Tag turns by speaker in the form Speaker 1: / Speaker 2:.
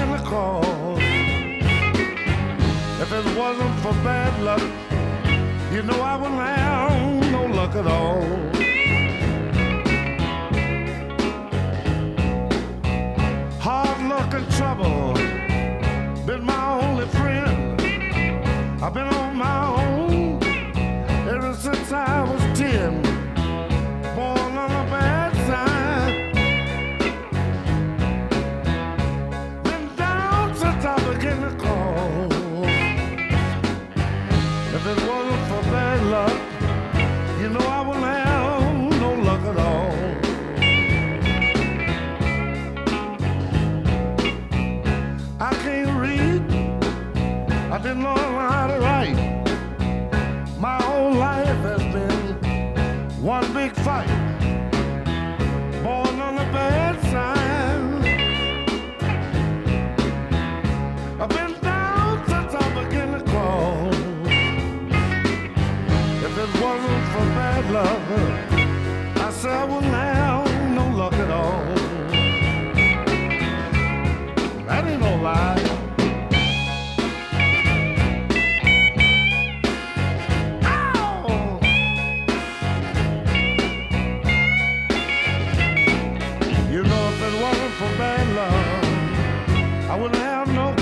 Speaker 1: begin to crawl. If it wasn't for bad luck, you know I wouldn't have no luck at all. Hard luck and trouble been my only friend. I've been on my own ever since I was 10. Born on the bad side, been down since I began to crawl. If it wasn't for bad luck, you know I wouldn't have no luck at all. I can't read, I didn't learn how to write. My whole life has been one big fight. Born on the bad side, I've been down since I began to crawl. If it wasn't for bad luck, I said I wouldn't have no luck at all. That ain't no lie. Ow! You know, if it wasn't for bad luck, I wouldn't have no